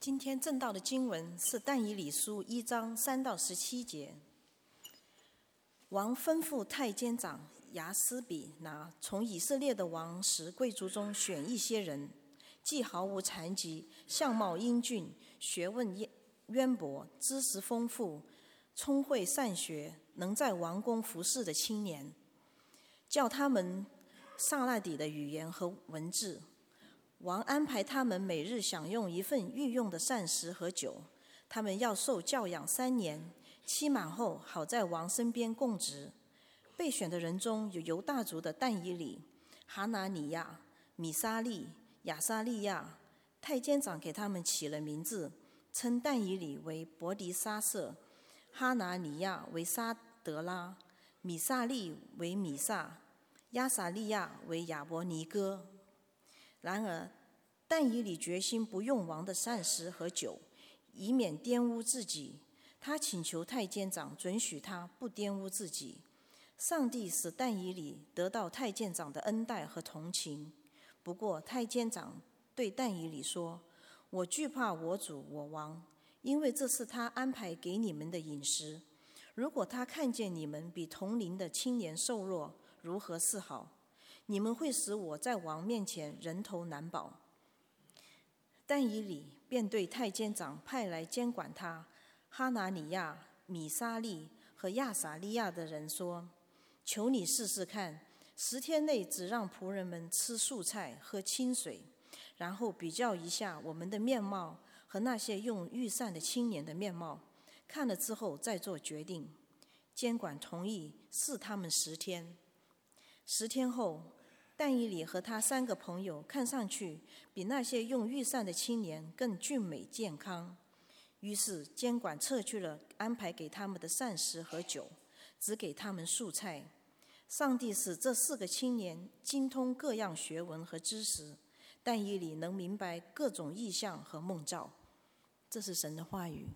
今天正道的经文是但以理书1章3到17节。王吩咐太监长雅斯比拿从以色列的王室贵族中选一些人，既毫无残疾，相貌英俊，学问渊博，知识丰富，聪慧善学，能在王宫服侍的青年，教他们撒那底的语言和文字。王安排他们每日享用一份御用的膳食和酒，他们要受教养3年，期满后好在王身边供职。被选的人中有犹大族的但以理、哈拿尼亚、米沙利、亚撒利亚。太监长给他们起了名字，称但以理为伯迪沙瑟，哈拿尼亚为沙德拉，米沙利为米萨，亚撒利亚为亚伯尼哥。然而但以理决心不用王的膳食和酒，以免玷污自己。他请求太监长准许他不玷污自己。上帝使但以理得到太监长的恩待和同情。不过太监长对但以理说：“我惧怕我主我王，因为这是他安排给你们的饮食。如果他看见你们比同龄的青年瘦弱，如何是好？你们会使我在王面前人头难保。”但以理便对太监长派来监管他哈拿尼亚、米沙利和亚撒利亚的人说：“求你试试看，10天内只让仆人们吃素菜、喝清水，然后比较一下我们的面貌和那些用御膳的青年的面貌，看了之后再做决定。”监管同意试他们10天。10天后，但以理和他3个朋友看上去比那些用御膳的青年更俊美健康。于是监管撤去了安排给他们的膳食和酒，只给他们素菜。上帝使这4个青年精通各样学问和知识，但以理能明白各种异象和梦兆。这是神的话语。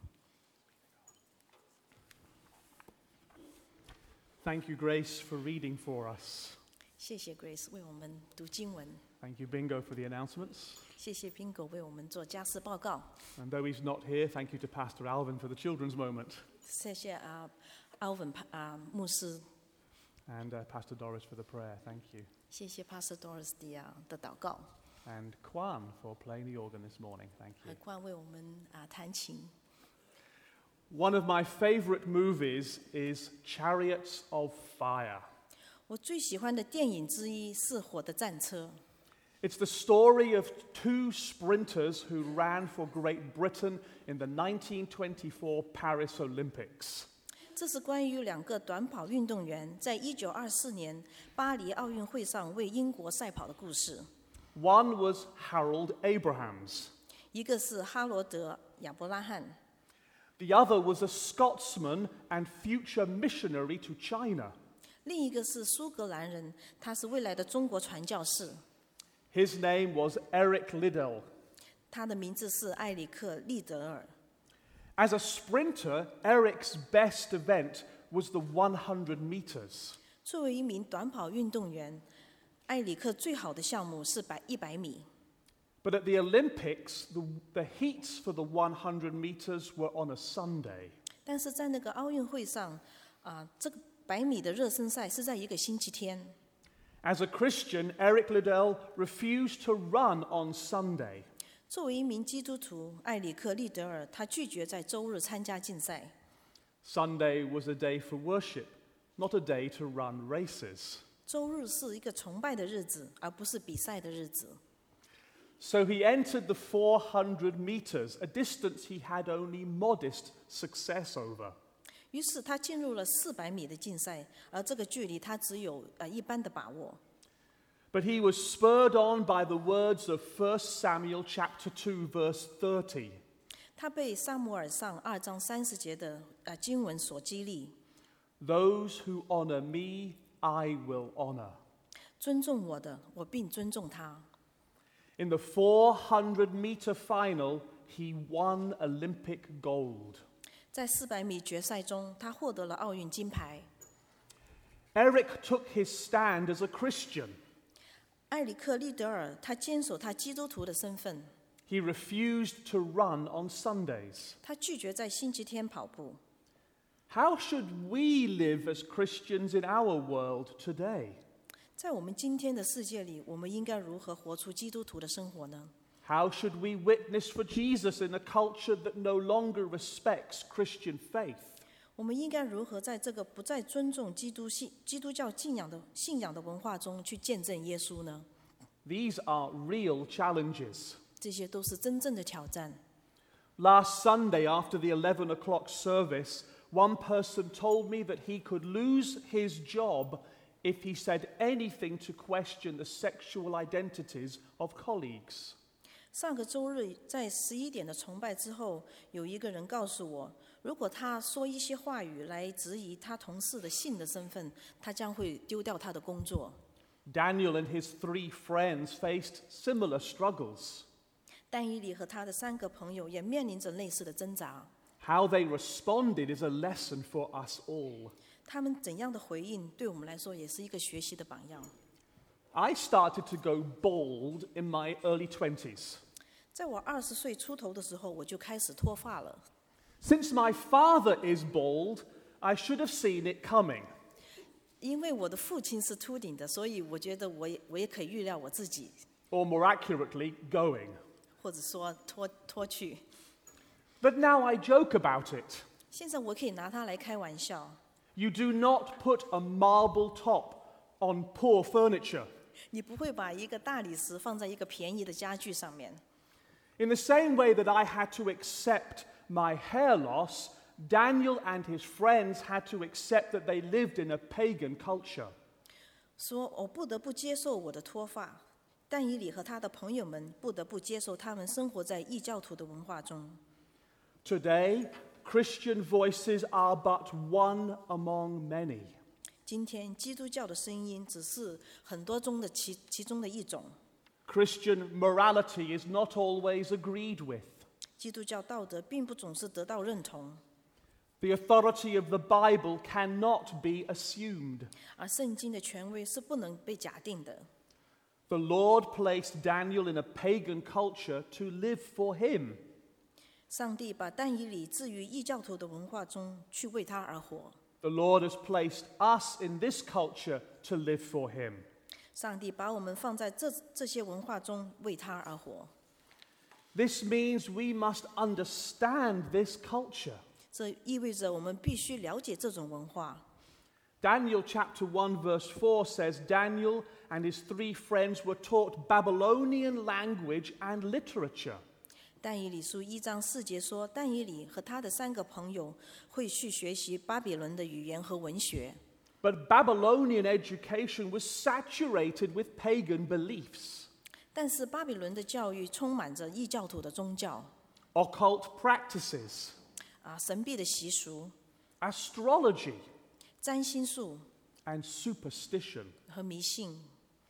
Thank you, Grace, for reading for us. 谢谢 Grace 为我们读经文。 Thank you, Bingo, for the announcements. 谢谢 Bingo 为我们做家事报告。 And though he's not here, thank you to Pastor Alvin for the children's moment. 谢谢Alvin 牧师。 And Pastor Doris for the prayer. Thank you. 谢谢 Pastor Doris 的祷告。 And Kwan for playing the organ this morning. Thank 和 you. 冠为我们弹琴。 One of my favorite movies is Chariots of Fire. 我最喜欢的电影之一是《火的战车》。 It's the story of 2 sprinters who ran for Great Britain in the 1924 Paris Olympics. 这是关于2个短跑运动员在1924年巴黎奥运会上为英国赛跑的故事。 One was Harold Abrahams. 一个是哈罗德·亚伯拉罕， The other was a Scotsman and future missionary to China. 另一个是苏格兰人，他是未来的中国传教士。 His name was Eric Liddell. 他的名字是埃里克·利德尔。 As a sprinter, Eric's best event was the 100 meters. 作为一名短跑运动员，埃里克最好的项目是100米。 But at the Olympics, the heats for the 100 meters were on a Sunday. 但是在那个奥运会上，这个100米的热身赛是在一个星期天。 As a Christian, Eric Liddell refused to run on Sunday. 作为一名基督徒，埃里克·利德尔他拒绝在周日参加竞赛。 Sunday was a day for worship, not a day to run races. 周日是一个崇拜的日子，而不是比赛的日子。 So he entered the 400 meters, a distance he had only modest success over. 于是他进入了400米的竞赛，而这个距离他只有一般的把握。 But he was spurred on by the words of 1 Samuel chapter 2 verse 30. 他被撒母耳上2章30节的经文所激励。 Those who honor me, I will honor. 尊重我的，我并尊重他。 In the 400 meter final, he won Olympic gold. 在400米决赛中，他获得了奥运金牌。 Eric took his stand as a Christian. 埃里克·利德尔他坚守他基督徒的身份。 He refused to run on Sundays. 他拒绝在星期天跑步。 How should we live as Christians in our world today? 在我们今天的世界里，我们应该如何活出基督徒的生活呢？ How should we witness for Jesus in a culture that no longer respects Christian faith? 我们应该如何在这个不再尊重基督教信仰的文化中去见证耶稣呢？ These are real challenges. 这些都是真正的挑战。 Last Sunday, after the 11 o'clock service, one person told me that he could lose his job if he said anything to question the sexual identities of colleagues. 上个周日在11点的崇拜之后，有一个人告诉我，如果他说一些话语来质疑他同事的性的身份，他将会丢掉他的工作。 Daniel and his 3 friends faced similar struggles. 但以理和他的3个朋友也面临着类似的挣扎。 How they responded is a lesson for us all. 他们怎样的回应，对我们来说也是一个学习的榜样。 I started to go bald in my early 20s. 在我20岁出头的时候，我就开始脱发了。 Since my father is bald, I should have seen it coming. 因为我的父亲是秃顶的，所以我觉得我也可以预料我自己， Or more accurately, going. 或者说脱去。 But now I joke about it. 现在我可以拿它来开玩笑。 You do not put a marble top on poor furniture. 你不会把一个大理石放在一个便宜的家具上面。 In the same way that I had to accept my hair loss, Daniel and his friends had to accept that they lived in a pagan culture. 说我不得不接受我的脱发，但以理和他的朋友们不得不接受他们生活在异教徒的文化中。 Today, Christian voices are but one among many. 今天基督教的声音只是很多中的其中的一种。 Christian morality is not always agreed with. 基督教道德并不总是得到认同， The authority of the Bible cannot be assumed. 而圣经的权威是不能被假定的。 The Lord placed Daniel in a pagan culture to live for him. 上帝把但以理置于异教徒的文化中，去为他而活。 The Lord has placed us in this culture to live for him. 上帝把我们放在这些文化中，为他而活。 This means we must understand this culture. 这意味着我们必须了解这种文化。 Daniel chapter 1 verse 4 says Daniel and his 3 friends were taught Babylonian language and literature. 但以理书1章4节说，但以理和他的3个朋友会去学习巴比伦的语言和文学。 But Babylonian education was saturated with pagan beliefs, 但是巴比伦的教育充满着异教徒的宗教， occult practices, 神秘的习俗、 astrology, 占星术 and superstition. 和迷信。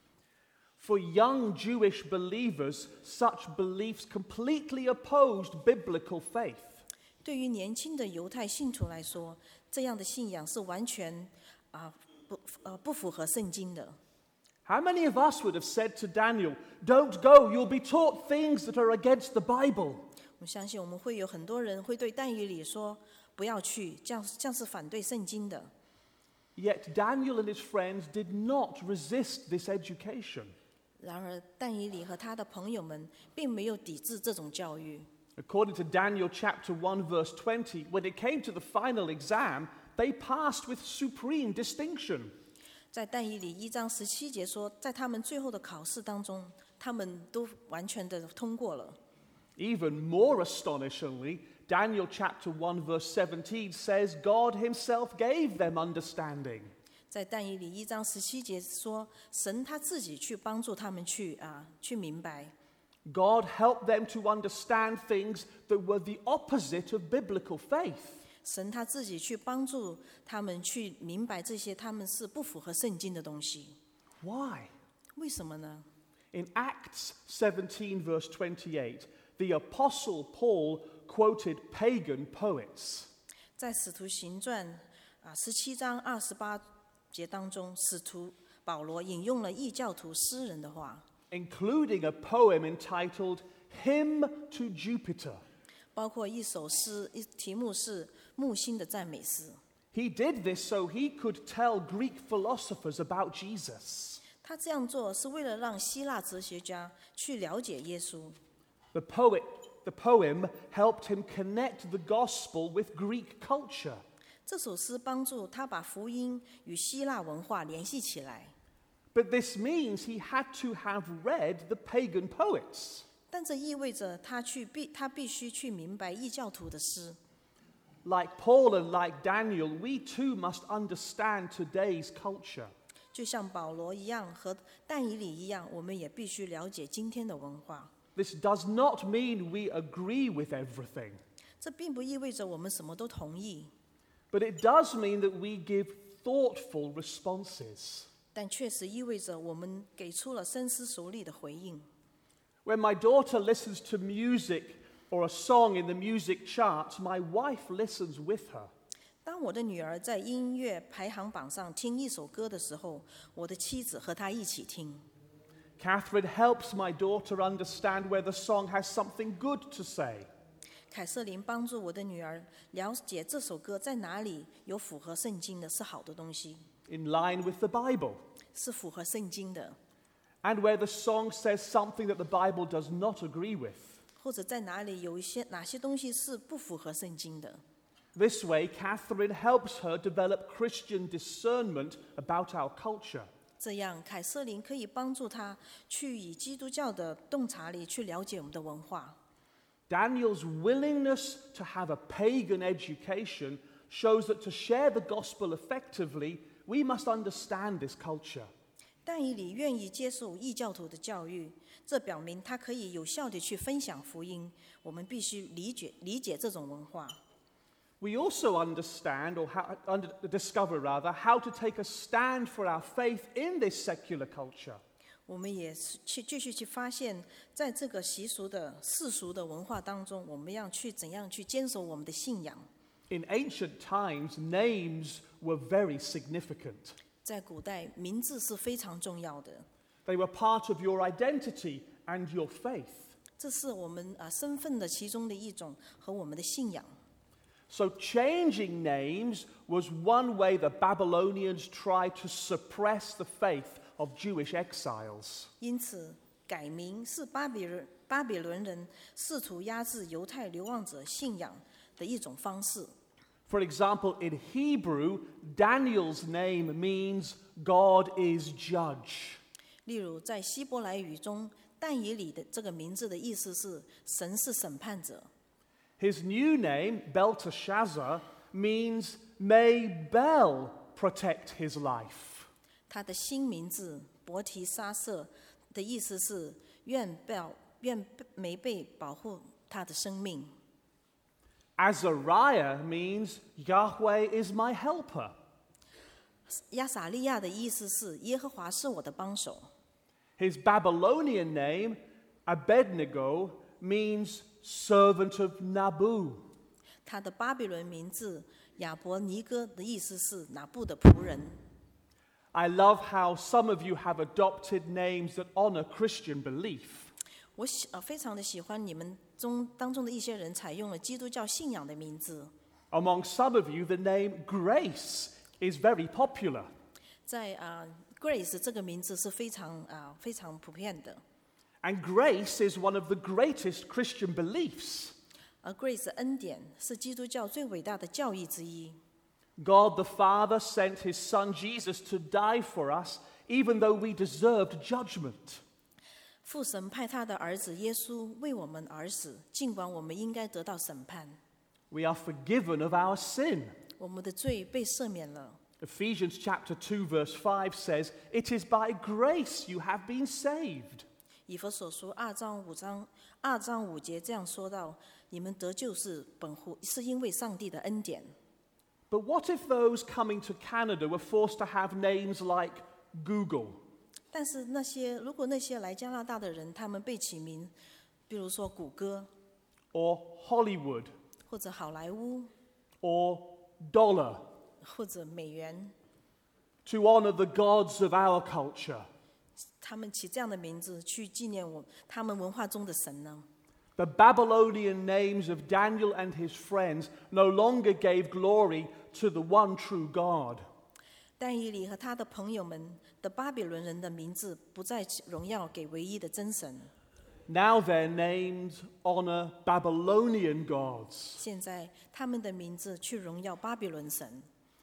For young Jewish believers, such beliefs completely opposed biblical faith. 对于年轻的犹太信徒来说，这样的信仰是完全不符合圣经的。 How many of us would have said to Daniel, "Don't go, you'll be taught things that are against the Bible"? 我相信我们会有很多人会对但以理说：“不要去，这样是反对圣经的。” Yet Daniel and his friends did not resist this education. 然而，但以理和他的朋友们并没有抵制这种教育。 According to Daniel chapter 1 verse 20, when it came to the final exam, they passed with supreme distinction. 在但以理1章17节说，在他们最后的考试当中，他们都完全的通过了。 Even more astonishingly, Daniel chapter 1 verse 17 says God himself gave them understanding. 在但以理1章17节说，神他自己去帮助他们去明白。 God helped them to understand things that were the opposite of biblical faith. 神他自己去帮助他们去明白这些他们是不符合圣经的东西。 Why? 为什么呢？ In Acts 17 verse 28, the apostle Paul quoted pagan poets. 在使徒行传17章28节当中，使徒保罗引用了异教徒诗人的话。 including a poem entitled Hymn to Jupiter. 包括一首诗，题目是木星的赞美诗。 He did this so he could tell Greek philosophers about Jesus. 他这样做是为了让希腊哲学家去了解耶稣。 The poem helped him connect the gospel with Greek culture. 这首诗帮助他把福音与希腊文化联系起来。 But this means he had to have read the pagan poets. 但这意味着他必须去明白异教徒的诗。 Like Paul and like Daniel, we too must understand today's culture. 就像保罗一样，和但以理一样，我们也必须了解今天的文化。 This does not mean we agree with everything, 这并不意味着我们什么都同意， but it does mean that we give thoughtful responses. 但确实意味着我们给出了深思熟虑的回应。 When my daughter listens to music or a song in the music charts, my wife listens with her. 当我的女儿在音乐排行榜上听一首歌的时候，我的妻子和她一起听。 Catherine helps my daughter understand where the song has something good to say. 凯瑟琳帮助我的女儿了解这首歌在哪里有符合圣经的，是好的东西， In line with the Bible. 是符合圣经的， And where the song says something that the Bible does not agree with. 或者在哪里有哪些东西是不符合圣经的。 This way, Catherine helps her develop Christian discernment about our culture. 这样，凯瑟琳可以帮助她去以基督教的洞察力去了解我们的文化。 Daniel's willingness to have a pagan education shows that to share the gospel effectively, we must understand this culture. 但以理愿意接受异教徒的教育，这表明他可以有效地去分享福音。我们必须理解这种文化。 We also understand, or discover rather, how to take a stand for our faith in this secular culture. 我们也继续去发现，在这个习俗的世俗的文化当中，我们要怎样去坚守我们的信仰。 In ancient times, names were very significant. 在古代，名字是非常重要的， They were part of your identity and your faith. 这是我们身份的其中的一种和我们的信仰。 So changing names was one way the Babylonians tried to suppress the faith of Jewish exiles. 因此，改名是巴比伦人试图压制犹太流亡者信仰的一种方式。 For example, in Hebrew, Daniel's name means God is judge. 例如，在希伯来语中，但以理的这个名字的意思是神是审判者。 His new name, Belteshazzar, means may Bel protect his life. 他的新名字伯提沙瑟的意思是愿梅贝保护他的生命。 Azariah means Yahweh is my helper. 亚撒利亚的意思是耶和华是我的帮手。 His Babylonian name, Abednego, means servant of Nabu. 他的巴比伦名字亚伯尼哥的意思是拿布的仆人。 I love how some of you have adopted names that honor Christian belief. 我非常的喜欢你们当中的一些人采用了基督教信仰的名字。 Among some of you, the name Grace is very popular. 在Grace 这个名字是非常普遍的。 And grace is one of the greatest Christian beliefs. 而 Grace 恩典是基督教最伟大的教义之一。 God the Father sent his Son Jesus to die for us, even though we deserved judgment. 父神派他的儿子耶稣为我们而死，尽管我们应该得到审判。 We are forgiven of our sin. 我们的罪被赦免了。 Ephesians chapter 2 verse 5 says, "It is by grace you have been saved." 以弗所书2章5节这样说到：你们得救是因为上帝的恩典。 But what if those coming to Canada were forced to have names like Google? 但是如果那些来加拿大的人，他们被起名，比如说谷歌 Or Hollywood? 或者好莱坞 Or dollar? 或者美元， To honor the gods of our culture? 他们起这样的名字去纪念他们文化中的神呢？ The Babylonian names of Daniel and his friends no longer gave glory to the one true God. 但以理和他的朋友们的巴比伦人的名字不再荣耀给唯一的真神， Now their names honor Babylonian gods. 现在他们的名字去荣耀巴比伦神。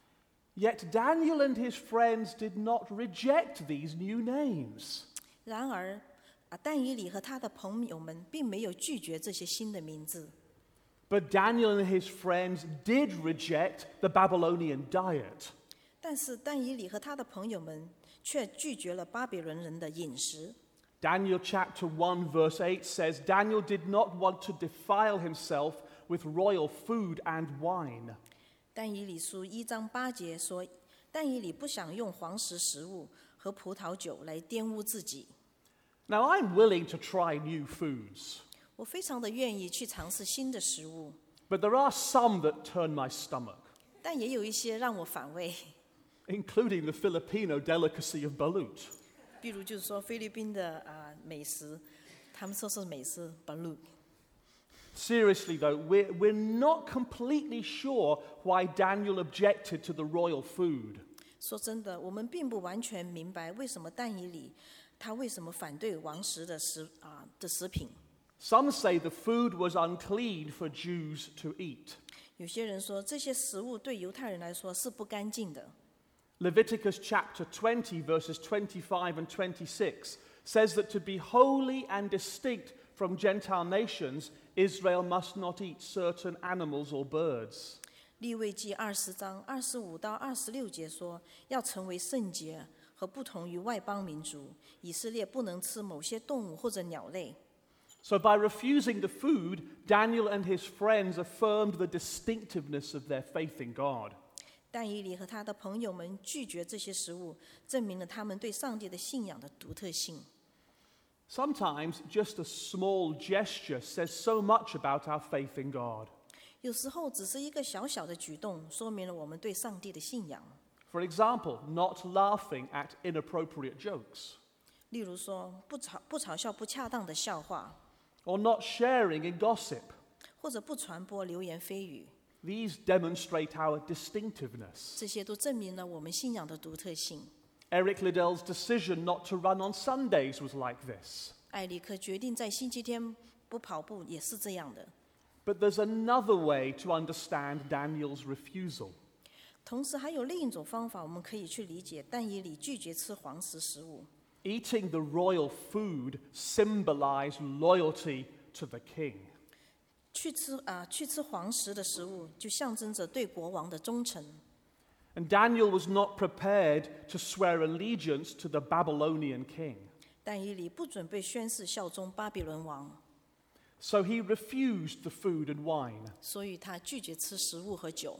Yet Daniel and his friends did not reject these new names. 然而，但以理和他的朋友们并没有拒绝这些新的名字， But Daniel and his friends did reject the Babylonian diet. 但是但以理和他的朋友们却拒绝了巴比伦人的饮食。 Daniel chapter 1 verse 8 says, Daniel did not want to defile himself with royal food and wine. 但以理书1章8节说，但以理不想用皇室食物和葡萄酒来玷污自己。 Now I'm willing to try new foods, 我非常的愿意去尝试新的食物， but there are some that turn my stomach, 但也有一些让我反胃， including the Filipino delicacy of balut. 比如就是说菲律宾的美食，他们说是美食 balut。 Seriously though, we're not completely sure why Daniel objected to the royal food. 说真的，我们并不完全明白为什么但以理他为什么反对王室的食品。 Some say the food was unclean for Jews to eat. 有些人说这些食物对犹太人来说是不干净的。 Leviticus chapter 20 verses 25 and 26 says that to be holy and distinct from Gentile nations, Israel must not eat certain animals or birds. 利未记20章25到26节说，要成为圣洁和不同于外邦民族，以色列不能吃某些动物或者鸟类。 So by refusing the food, Daniel and his friends affirmed the distinctiveness of their faith in God. 但以理和他的朋友们拒绝这些食物，证明了他们对上帝的信仰的独特性。 Sometimes just a small gesture says so much about our faith in God. 有时候只是一个小小的举动，说明了我们对上帝的信仰。 For example, not laughing at inappropriate jokes, 例如说，不嘲笑不恰当的笑话， or not sharing in gossip. 或者不传播流言蜚语， These demonstrate our distinctiveness. 这些都证明了我们信仰的独特性。 Eric Liddell's decision not to run on Sundays was like this. 艾里克决定在星期天不跑步，也是这样的。 But there's another way to understand Daniel's refusal. 同时，还有另一种方法，我们可以去理解但以理拒绝吃皇室食物。 Eating the royal food symbolized loyalty to the king. 去吃皇室的食物，就象征着对国王的忠诚。 And Daniel was not prepared to swear allegiance to the Babylonian king. 但以理不准备宣誓效忠巴比伦王， So he refused the food and wine. 所以他拒绝吃食物和酒。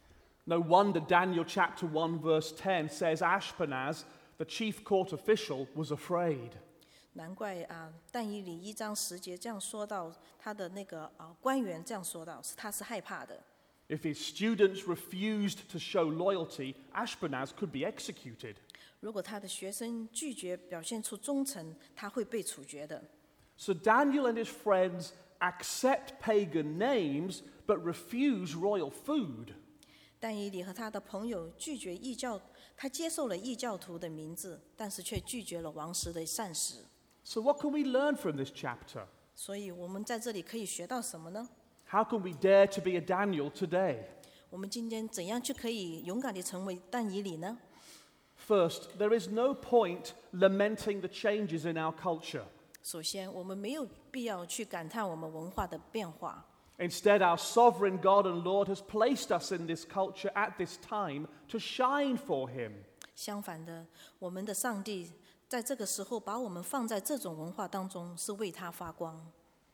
No wonder Daniel chapter 1 verse 10 says Ashpenaz, the chief court official, was afraid. 难怪但以理1章10节这样说到，他的那个官员这样说到，他是害怕的。 If his students refused to show loyalty, Ashpenaz could be executed. 如果他的学生拒绝表现出忠诚，他会被处决的。 So Daniel and his friends accept pagan names but refuse royal food. 但以理和他的朋友拒绝异教，他接受了异教徒的名字，但是却拒绝了王室的膳食。 So what can we learn from this chapter? 所以我们在这里可以学到什么呢？ How can we dare to be a Daniel today? 我们今天怎样就可以勇敢地成为但以理呢？ First, there is no point lamenting the changes in our culture. 首先，我们没有必要去感叹我们文化的变化。 Instead, our sovereign God and Lord has placed us in this culture at this time to shine for Him. 相反的，我们的上帝在这个时候把我们放在这种文化当中，是为他发光。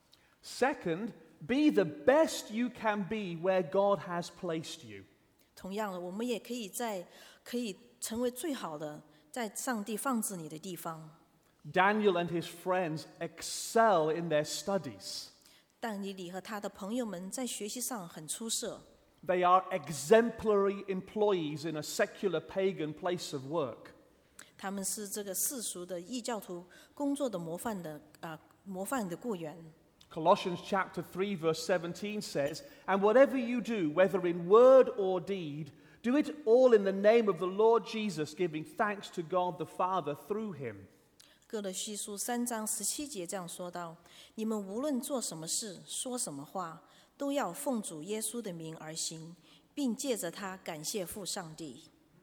Second, be the best you can be where God has placed you. 同样的，我们也可以成为最好的，在上帝放置你的地方。 Daniel and his friends excel in their studies. 但以理和他的朋友们在学习上很出色， They are exemplary employees in a secular pagan place of work. 他们是这个世俗的异教徒工作的模范的雇员。 Colossians chapter 3 verse 17 says, "And whatever you do, whether in word or deed, do it all in the name of the Lord Jesus, giving thanks to God the Father through him." 哥罗西书3章17节这样说道：你们无论做什么事，说什么话，都要奉主耶稣的名而行，并借着他感谢父上帝。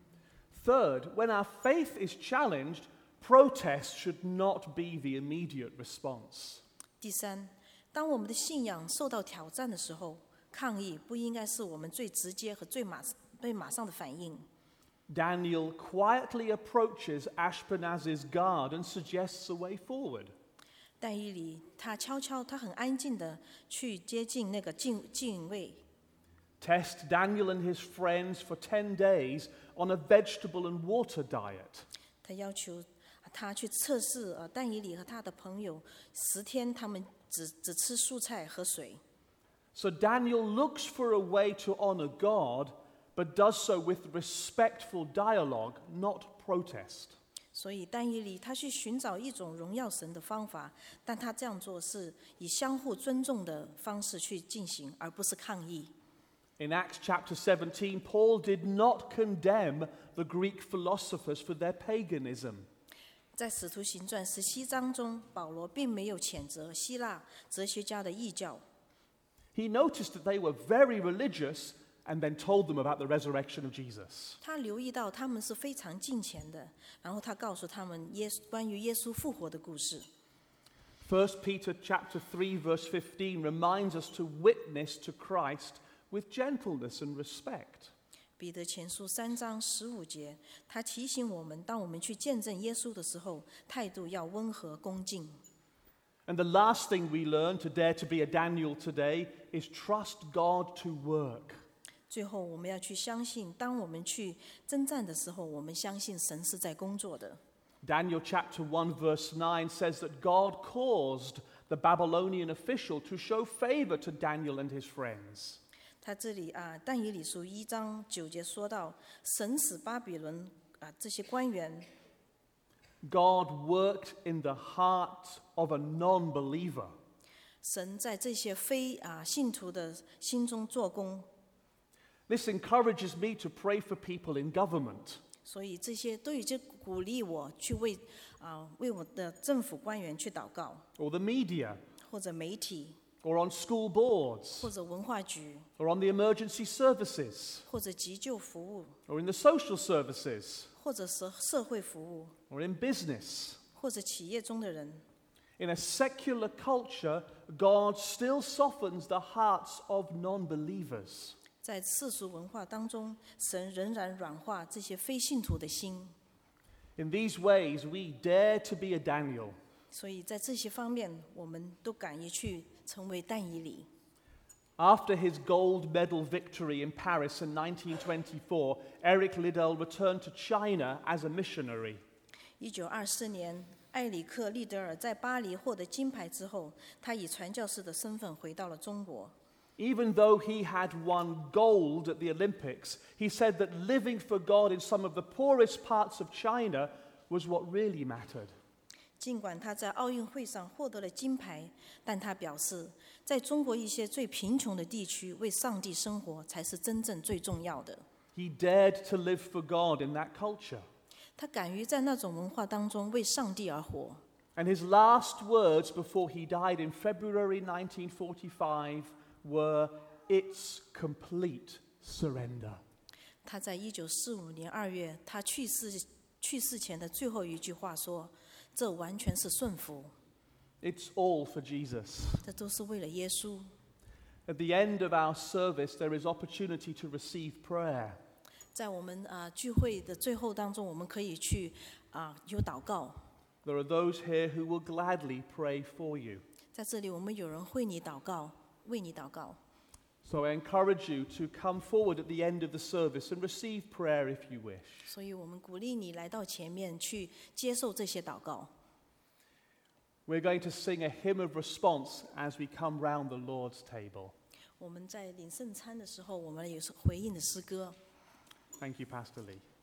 Third, when our faith is challenged, protest should not be the immediate response. 第三，当我们的信仰受到挑战的时候，抗议不应该是我们最直接和最马上的反应。 Daniel quietly approaches Ashpenaz's guard and suggests a way forward. 但以理他很安静的去接近那个禁卫。 Test Daniel and his friends for 10 days on a vegetable and water diet. 他要求他去测试但以理和他的朋友10天，他们只吃蔬菜和水。 So Daniel looks for a way to honor God, but does so with respectful dialogue, not protest. 所以但以理他去寻找一种荣耀神的方法，但他这样做是以相互尊重的方式去进行，而不是抗议。 In Acts chapter 17, Paul did not condemn the Greek philosophers for their paganism. 在使徒行传17章中，保罗并没有谴责希腊哲学家的异教。 He noticed that they were very religious and then told them about the resurrection of Jesus. 他留意到他们是非常敬虔的，然后他告诉他们关于耶稣复活的故事。 1 Peter chapter 3 verse 15 reminds us to witness to Christ with gentleness and respect. 彼得前书3章15节，他提醒我们，当我们去见证耶稣的时候，态度要温和恭敬。 And the last thing we learn to dare to be a Daniel today is trust God to work. 最后，我们要去相信，当我们去征战的时候，我们相信神是在工作的。 Daniel chapter 1 verse 9 says that God caused the Babylonian official to show favor to Daniel and his friends. 他这里但以理书1章9节说到，神使巴比伦这些官员， God worked in the heart of a non-believer. 神在这些非信徒的心中做工。 This encourages me to pray for people in government. 所以这些都已经鼓励我去为我的政府官员去祷告， Or the media, 或者媒体， or on school boards, 或者文化局， or on the emergency services, 或者急救服务， or in the social services, 或者是社会服务， or in business. 或者企业中的人。 In a secular culture, God still softens the hearts of non-believers. 在世俗文化当中，神仍然软化这些非信徒的心。 In these ways, we dare to be a Daniel. 所以在这些方面，我们都敢于去成为但以理。 After his gold medal victory in Paris in 1924, Eric Liddell returned to China as a missionary. 1924年，艾里克·利德尔在巴黎获得金牌之后，他以传教士的身份回到了中国。 Even though he had won gold at the Olympics, he said that living for God in some of the poorest parts of China was what really mattered. 尽管他在奥运会上获得了金牌，但他表示，在中国一些最贫穷的地区，为上帝生活才是真正最重要的。 He dared to live for God in that culture. 他敢于在那种文化当中为上帝而活。 And his last words before he died in February 1945 were, "It's complete surrender." 他在1945年2月，他去世前的最后一句话说：“这完全是顺服。” It's all for Jesus. 这都是为了耶稣。 At the end of our service, there is opportunity to receive prayer. 在我们聚会的最后当中，我们可以去有祷告。 There are those here who will gladly pray for you. 在这里，我们有人为你祷告。 So I encourage you to come forward at the end of the service and receive prayer if you wish. 所以我们鼓励你来到前面去接受这些祷告。 We're going to sing a hymn of response as we come round the Lord's table. 我们在领圣餐的时候，我们有回应的诗歌。 Thank you, Pastor Lee.